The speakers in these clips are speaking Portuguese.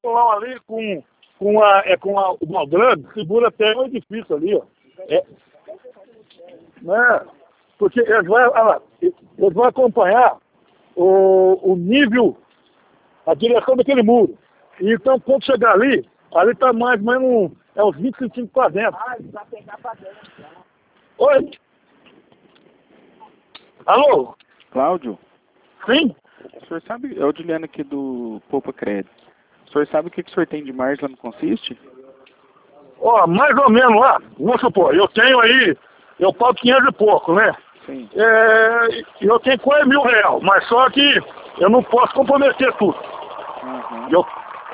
Lá ali com uma grande, segura até o edifício ali, ó. Né? Porque eles vão acompanhar o nível, a direção daquele muro. E então, quando chegar ali está mais ou menos uns 20 centímetros para dentro. Vai pegar para dentro. Oi? Alô? Cláudio, Sim? o senhor sabe, é o Juliano aqui do Poupa Crédito. O senhor sabe o que o senhor tem de margem lá no Consiste? Ó, mais ou menos lá, vamos supor, eu pago 500 e pouco, né? Sim. Eu tenho quase R$1.000, mas só que eu não posso comprometer tudo. Uhum.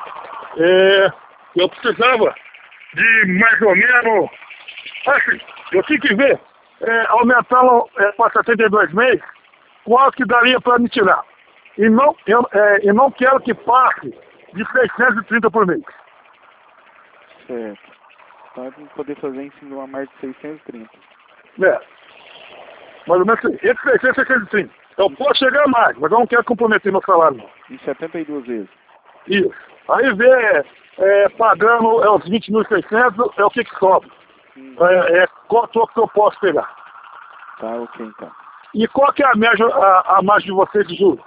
Eu precisava de mais ou menos, assim, eu tinha que ver, aumentá-lo para 72 meses, quanto que daria para me tirar. E não quero que passe de 630 por mês. Certo. Então eu vou poder fazer em cima de uma margem de 630. Mais ou menos entre 600 e 630. Eu posso chegar a mais, mas eu não quero comprometer meu salário, não. Em 72 vezes. Isso. Aí pagando os 20.600, é o que sobra. Quanto que eu posso pegar. Tá, ok, então. E qual que é a margem de vocês de juros?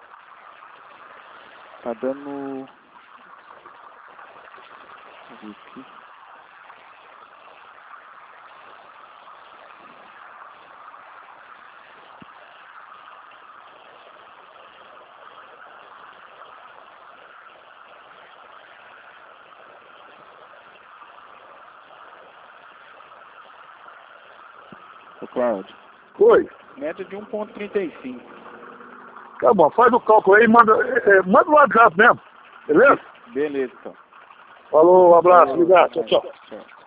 Tá dando... Deixa eu ver aqui. Ô, Cláudio. Oi. Média de 1,35. Tá bom, faz o cálculo aí e manda no WhatsApp mesmo. Beleza? Beleza, então. Falou, um abraço, obrigado, tchau. Tchau.